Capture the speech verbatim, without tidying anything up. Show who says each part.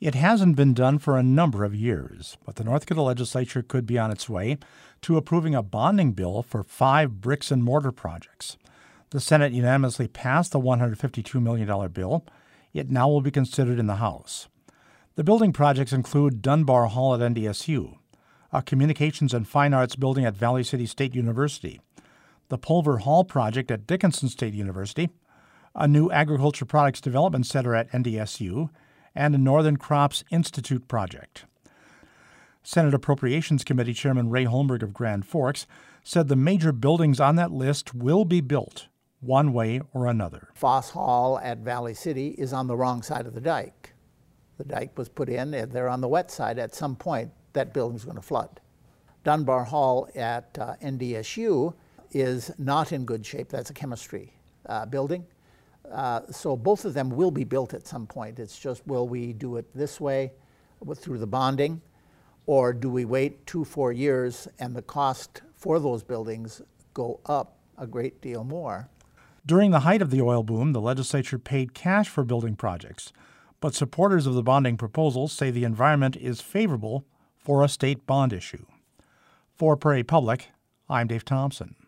Speaker 1: It hasn't been done for a number of years, but the North Dakota legislature could be on its way to approving a bonding bill for five bricks and mortar projects. The Senate unanimously passed the one hundred fifty-two million dollars bill. It now will be considered in the House. The building projects include Dunbar Hall at N D S U, a Communications and Fine Arts building at Valley City State University, the Pulver Hall project at Dickinson State University, a new Agriculture Products Development Center at N D S U, and a Northern Crops Institute project. Senate Appropriations Committee Chairman Ray Holmberg of Grand Forks said the major buildings on that list will be built one way or another.
Speaker 2: Foss Hall at Valley City is on the wrong side of the dike. The dike was put in, and they're on the wet side. At some point, that building's going to flood. Dunbar Hall at uh, N D S U is not in good shape. That's a chemistry uh, building. Uh, so both of them will be built at some point. It's just, will we do it this way with, through the bonding, or do we wait two, four years and the cost for those buildings go up a great deal more?
Speaker 1: During the height of the oil boom, the legislature paid cash for building projects, but supporters of the bonding proposal say the environment is favorable for a state bond issue. For Prairie Public, I'm Dave Thompson.